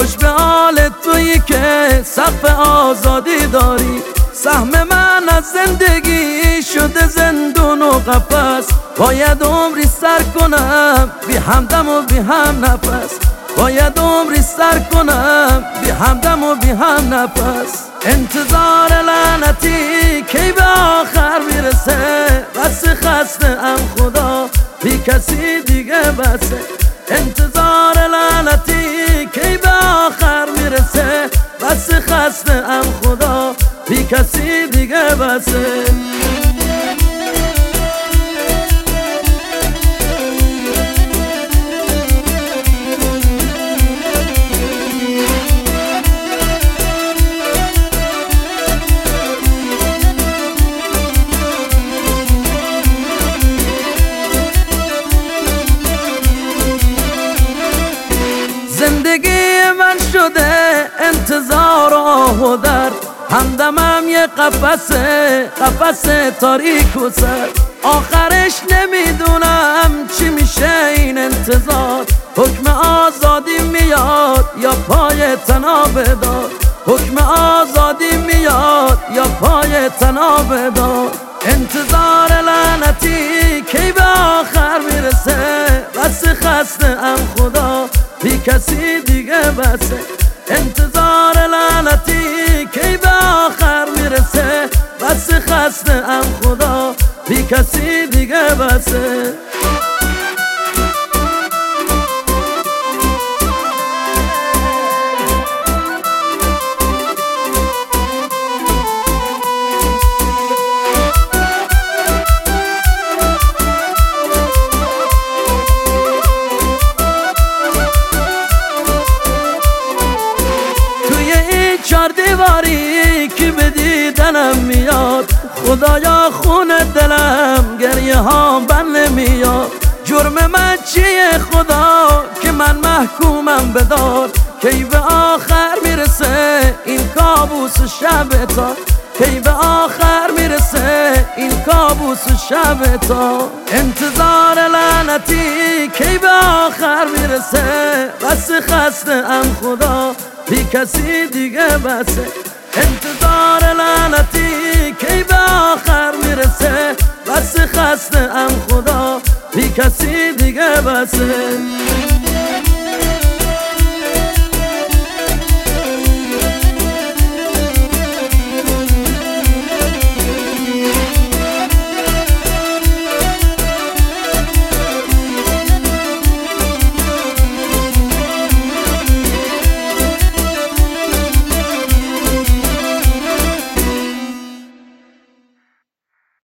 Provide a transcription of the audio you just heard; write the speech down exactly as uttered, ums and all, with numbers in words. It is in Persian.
خوش به حال تویی که سقف آزادی داری. سهم من از زندگی شده زندون و قفس، باید عمری سر کنم بی همدم و بی هم نفس. باید عمری سر کنم بی همدم و بی هم نفس. انتظار لعنتی کی به آخر میرسه؟ بس خسته ام خدا بی کسی دیگه بسه. انتظار لعنتی کی به آخر میرسه؟ بس خسته ام خدا بی کسی دیگه بسه. زندگی من شده انتظار آه و درد، همدمم یه قفسه قفسه تاریک و سر. آخرش نمیدونم چی میشه این انتظار. حکم آزادی میاد یا پای تناب دار؟ حکم آزادی میاد یا پای تناب دار؟ انتظار لعنتی کی به آخر میرسه؟ بس خسته ام خدا بی کسی دیگه بسه. انتظار لعنتی کی به آخر میرسه؟ بس خسته ام خدا بی کسی دیگه بسه. چار دیواری که به دیدنم میاد، خدایا خون دلم گریه ها بر نمیاد. جرم من چیه خدا که من محکومم بدار؟ کی به آخر میرسه این کابوس شب تا؟ کی به آخر میرسه این کابوس شب تا؟ انتظار لعنتی کی به آخر میرسه؟ بس خسته ام خدا بی کسی دیگه بسه. انتظار لعنتی کی به آخر میرسه؟ بس خسته ام خدا بی کسی دیگه بسه.